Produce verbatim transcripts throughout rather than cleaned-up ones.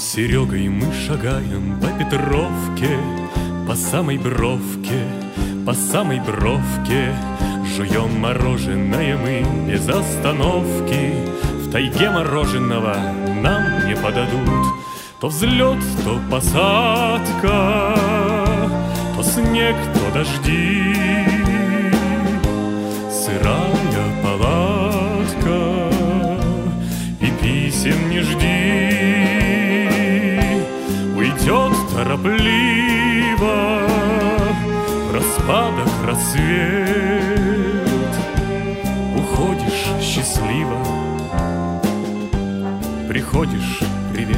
с Серегой мы шагаем по Петровке, по самой бровке, по самой бровке. Жуем мороженое мы без остановки. В тайге мороженого нам не подадут. То взлет, то посадка, то снег, то дожди. Сырая палатка, и писем не жди. Уйдет торопливо в распадок рассвет. Уходишь счастливо, приходишь привет.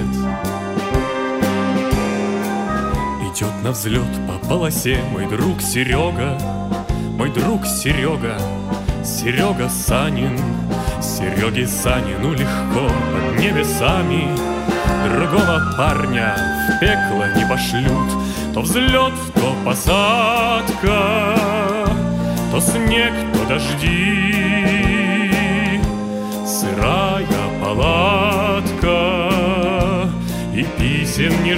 Идет на взлет по полосе мой друг Серега, мой друг Серега, Серега Санин. Сереге Санину легко под небесами, другого парня в пекло не пошлют. То взлет, то посадка, то снег, то дожди. Сырая палатка, и писем не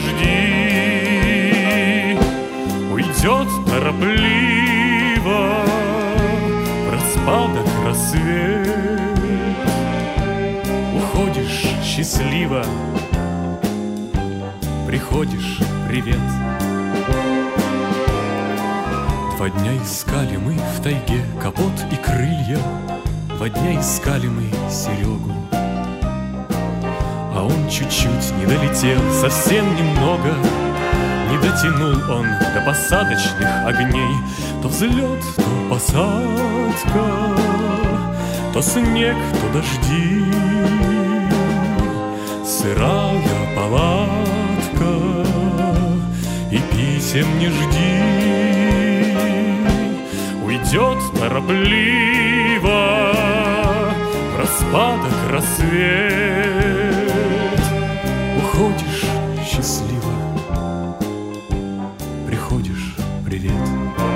жди. Уйдет торопливо в распадок рассвет. Уходишь счастливо, приходишь привет. Два дня искали мы в тайге капот и крылья. Два дня искали мы Серегу, а он чуть-чуть не долетел, совсем немного. Не дотянул он до посадочных огней. То взлет, то посадка, то снег, то дожди. Сырая палатка, и писем не жди. Уйдет торопливо в распадок рассвет. Уходишь счастливо, приходишь привет.